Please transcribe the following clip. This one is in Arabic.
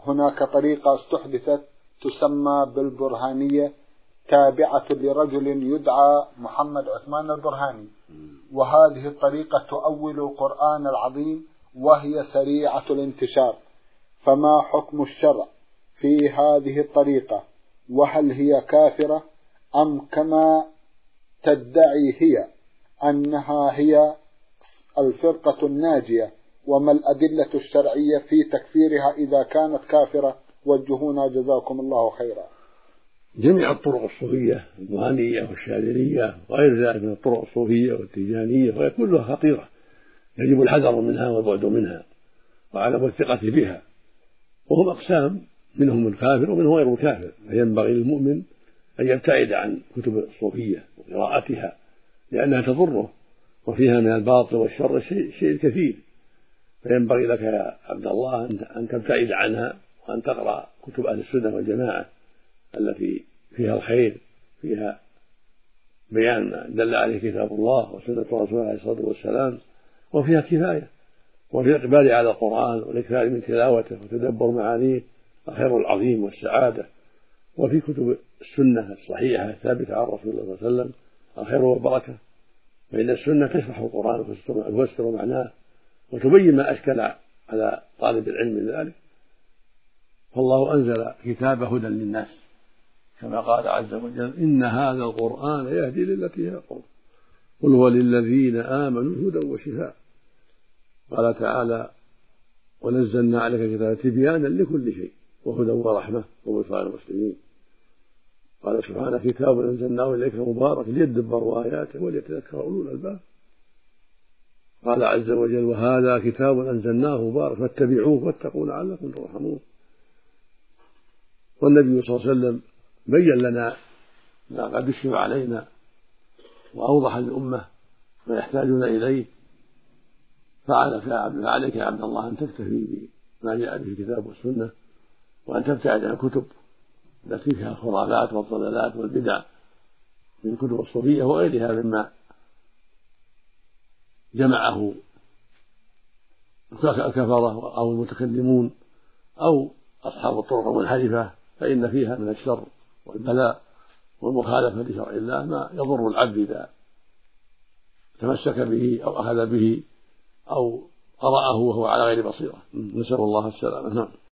هناك طريقة استحدثت تسمى بالبرهانية، تابعة لرجل يدعى محمد عثمان البرهاني، وهذه الطريقة تؤول القرآن العظيم وهي سريعة الانتشار، فما حكم الشرع في هذه الطريقة؟ وهل هي كافرة أم كما تدعي هي أنها هي الفرقة الناجية؟ وما الأدلة الشرعية في تكفيرها إذا كانت كافرة؟ وجهونا جزاكم الله خيرا. جميع الطرق الصوفية البرهانية والشاذلية وغير ذلك من الطرق الصوفية والتيجانية وهي كلها خطيرة، يجب الحذر منها والبعد منها وعدم الثقة بها، وهم أقسام، منهم الكافر ومنهم غير الكافر، فينبغي للمؤمن أن يبتعد عن كتب الصوفية وقراءتها لأنها تضره وفيها من الباطل والشر شيء كثير، فينبغي لك يا عبد الله أن تبتعد عنها وأن تقرأ كتب أهل السنة والجماعة التي فيها الخير، فيها بيان ما دل عليه كتاب الله وسنة رسوله عليه الصلاة والسلام، وفيها كفاية، وفي الإقبال على القرآن والإكثار من تلاوته وتدبر معانيه الخير العظيم والسعادة، وفي كتب السنة الصحيحة الثابتة عن رسول الله صلى الله عليه وسلم الخير والبركة، فإن السنة تشرح القرآن وتفسر معناه وتبين ما أشكل على طالب العلم من ذلك. فالله أنزل كتاب هدى للناس كما قال عز وجل: إن هذا القرآن يهدي للتي هي أقوم، قل هو للذين آمنوا هدى وشفاء. قال تعالى: ونزلنا عليك كتابا تبيانا لكل شيء وهدى ورحمة وبشرى للمسلمين. قال سبحانه: كتاب أنزلناه إليك مبارك ليدبروا آياته وليتذكر أولو الألباب. قال عز وجل: وهذا كتاب أنزلناه مبارك فاتبعوه واتقوا لعلكم ترحمون. والنبي صلى الله عليه وسلم بين لنا ما قد اشكل علينا وأوضح للأمة ما يحتاجون إليه، فعليك يا عبد الله أن تكتفي بما جاء به الكتاب والسنة، وأن تبتعد عن الكتب التي فيها الخرافات والضلالات والبدع من الكتب الصوفية وغيرها مما جمعه الكفرة أو المتكلمون أو أصحاب الطرق المنحرفة، فإن فيها من الشر والبلاء والمخالفة لشرع الله ما يضر العبد إذا تمسك به أو أخذ به أو قرأه وهو على غير بصيرة. نسأل الله السلامة.